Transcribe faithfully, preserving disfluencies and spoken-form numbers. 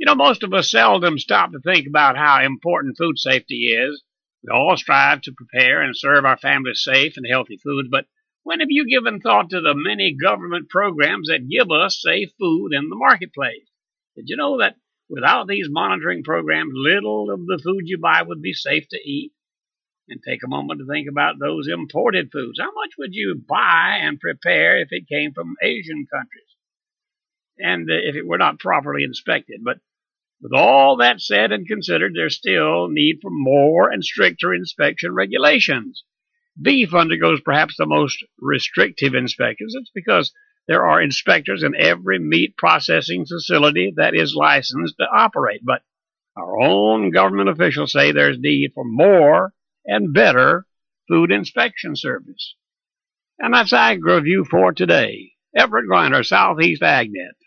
You know, most of us seldom stop to think about how important food safety is. We all strive to prepare and serve our families safe and healthy foods, but when have you given thought to the many government programs that give us safe food in the marketplace? Did you know that without these monitoring programs, little of the food you buy would be safe to eat? And take a moment to think about those imported foods. How much would you buy and prepare if it came from Asian countries? And uh, if it were not properly inspected. But with all that said and considered, there's still need for more and stricter inspection regulations. Beef undergoes perhaps the most restrictive inspections. It's because there are inspectors in every meat processing facility that is licensed to operate. But our own government officials say there's need for more and better food inspection service. And that's Ag Review for today. Everett Griner, Southeast AgNet.